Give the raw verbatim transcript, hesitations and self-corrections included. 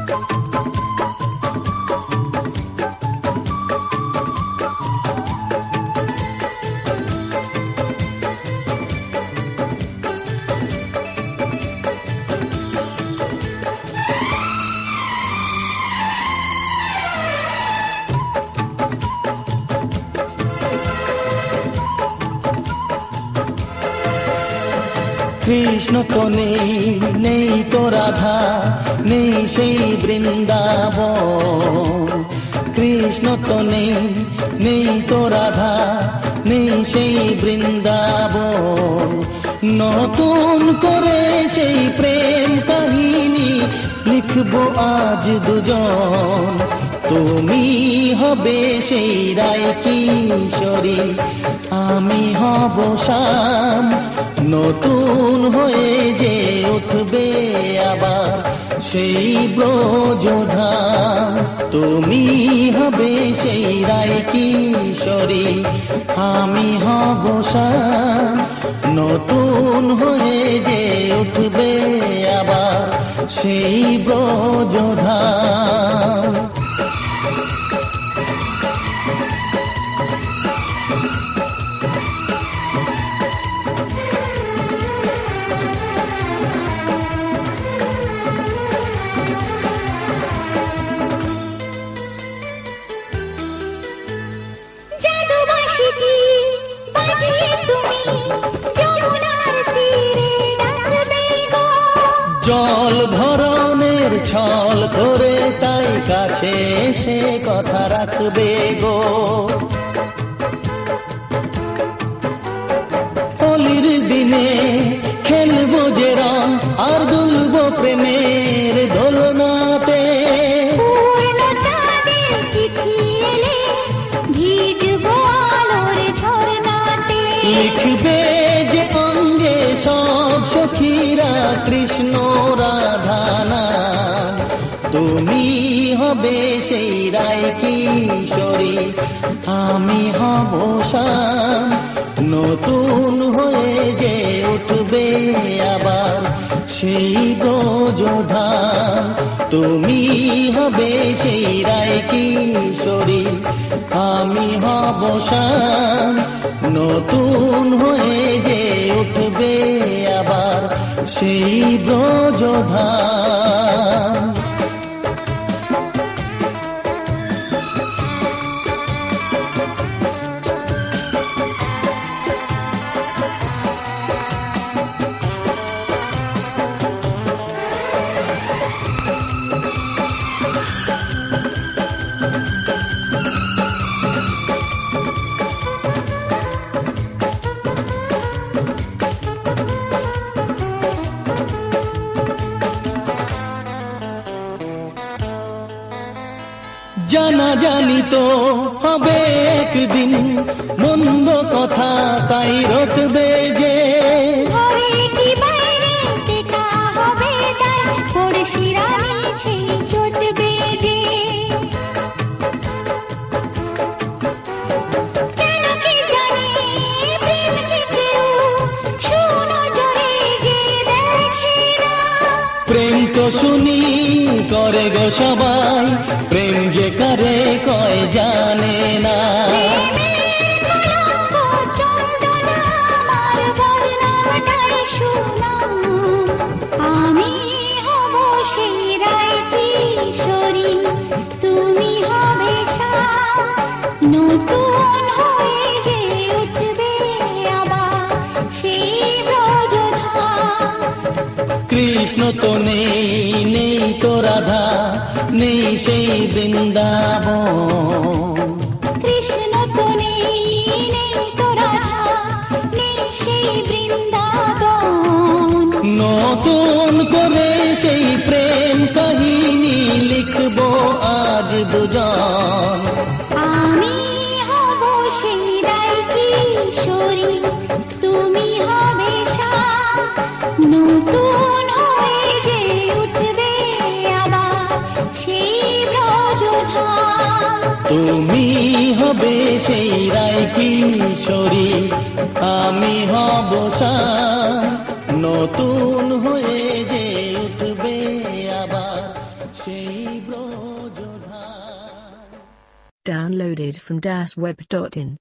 কৃষ্ণ তো নেই, নেই তো রাধা, নেই সেই বৃন্দাবন। কৃষ্ণ তো নেই, নেই তো রাধা, নেই সেই বৃন্দাবন। নতুন করে সেই প্রেম কাহিনী লিখবো আজ দুজন। তুমি হবে সেই রায় কিশোরী, আমি হব শ্যাম। নতুন হয়ে যে উঠবে আবার সেই ব্রজধাম। তুমি হবে সেই রায় কিশোরী, আমি হব শ্যাম। নতুন হয়ে যে উঠবে আবার সেই ব্রজধাম। জল ভরণের ছল করে তাই কাছে সে কথা রাখবে গো। হোলির দিনে খেলবো যে রং আর দুলবো প্রেমের দোলনাতে। লিখবে যে অঙ্গে সব সখীরা কৃষ্ণ রাধা নাম। তুমি হবে সেই রায় কিশোরী, আমি হব শ্যাম। নতুন হয়ে যে উঠবে আবার সেই ব্রজধাম। তুমি হবে সেই রায় কিশোরী, আমি হব শ্যাম। নতুন হয়ে যে উঠবে আবার সেই ব্রজধাম। জানা জানি তো হবে একদিন মন্দ কথা তাই রটবে যে। প্রেম তো শুনি করে গো সবাই, প্রেম যে করে কয় জানে না। আমি হব সেই রায় কিশোরী, তুমি হবে শ্যাম। নতুন হয়ে যে উঠবে আবার সেই ব্রজধাম। কৃষ্ণ তো নেই, নেই তো রাধা, নেই সেই বৃন্দাবন। কৃষ্ণ তো নেই, নেই তো রাধা, নেই সেই বৃন্দাবন। নতুন করে সেই প্রেম কাহিনী লিখবো আজ দুজন। আমি হব সেই রায় কিশোরী, তুমি হবে শ্যাম। নতুন হয়ে যে উঠবে আবার সেই ব্রজধাম। তুমি হবে সেই রায় কিশোরী, আমি হব শ্যাম। নতুন হয়ে যে উঠবে আবার সেই Brajdham. Downloaded from das web dot in.